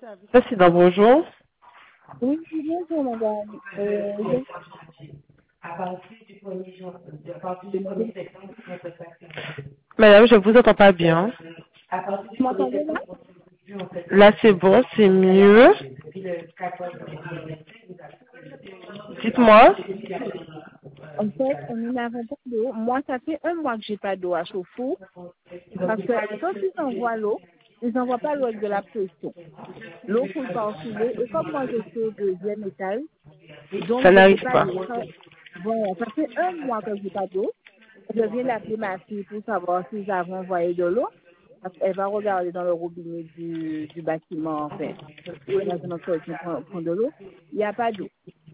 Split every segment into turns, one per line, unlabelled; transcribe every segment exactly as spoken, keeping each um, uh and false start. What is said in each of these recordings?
Président, bonjour.
Oui, bonjour madame. Euh, je-
Madame, je vous entends pas bien.
Vous m'entendez là?
Là, c'est bon, c'est mieux. Dites-moi.
En fait, nous n'avons pas d'eau. Moi, ça fait un mois que j'ai pas d'eau à chauffer parce que quand ils envoient l'eau, ils n'envoient pas l'eau avec de la pression. L'eau coule par filet et comme moi je suis au deuxième étage,
Ça
donc je n'ai
n'arrive
pas
pas.
d'eau. Ça- Voilà, ça fait un mois que j'ai pas d'eau. Je viens d'appeler ma fille pour savoir s'ils avaient envoyé de l'eau. Parce qu'elle va regarder dans le robinet du, du bâtiment, enfin, où elle a son entretien prend, prend de l'eau. Il n'y a pas d'eau.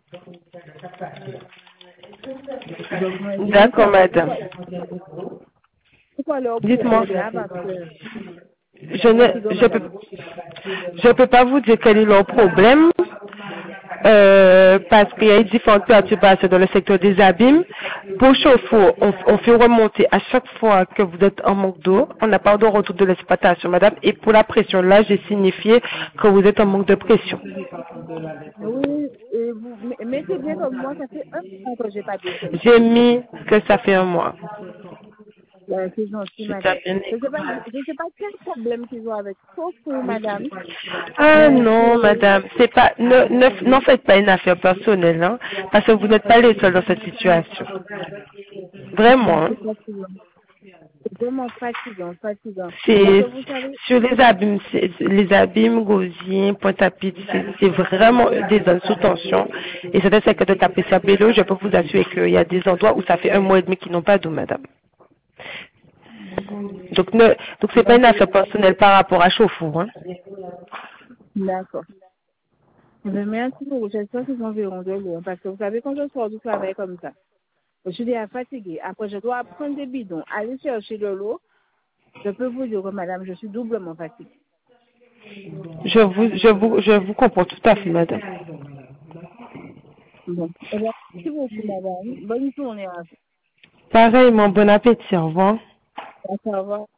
Donc, moi, je veux
D'accord,
savoir
madame.
pourquoi, pourquoi leur
Dites-moi.
problème là, parce que,
Je ne,
si donc,
je peux,
madame,
je peux pas vous dire quel est leur problème, euh, parce qu'il y a différentes perturbations dans le secteur des abîmes. Pour chauffe-eau, on, on fait remonter à chaque fois que vous êtes en manque d'eau. On n'a pas de retour de l'exploitation, madame. Et pour la pression, là, j'ai signifié que vous êtes en manque de pression.
oui, et vous, mais, mais c'est bien comme moi, ça fait un an que j'ai pas d'eau chez moi.
J'ai mis que ça fait un mois.
Euh, c'est gentil,
C'est ça,
madame.
bien
Je ne sais pas, je sais pas quel problème qu'ils ont avec sauf pour madame,
Ah
mais
non,
c'est,
madame, c'est pas, ne, ne, n'en faites pas une affaire personnelle, hein, parce que vous n'êtes pas les seuls dans cette situation. Vraiment, hein.
c'est fatigant. C'est vraiment fatigant, fatigant. Parce que
C'est
vous savez,
sur les abîmes, c'est- les abîmes gausiens, Pointe-à-Pitre, c'est c'est vraiment des zones sous tension. Et c'est un secteur de Tapé-Sabello, je peux vous assurer qu'il y a des endroits où ça fait un mois et demi qu'ils n'ont pas d'eau, madame. Donc ne, donc c'est pas une affaire personnelle par rapport à Chauffour, hein.
d'accord. Mais merci beaucoup. J'espère qu'ils enverront de l'eau. Parce que vous savez, quand je sors du travail comme ça, je suis déjà fatiguée. Après, je dois prendre des bidons, aller chercher de l'eau. Je peux vous dire que madame, je suis doublement fatiguée.
Je vous, je vous, je vous comprends tout à fait, madame.
Bon. Eh bien, merci beaucoup, madame. Bonne journée à vous.
Pareillement, bon appétit, au revoir.
Au revoir.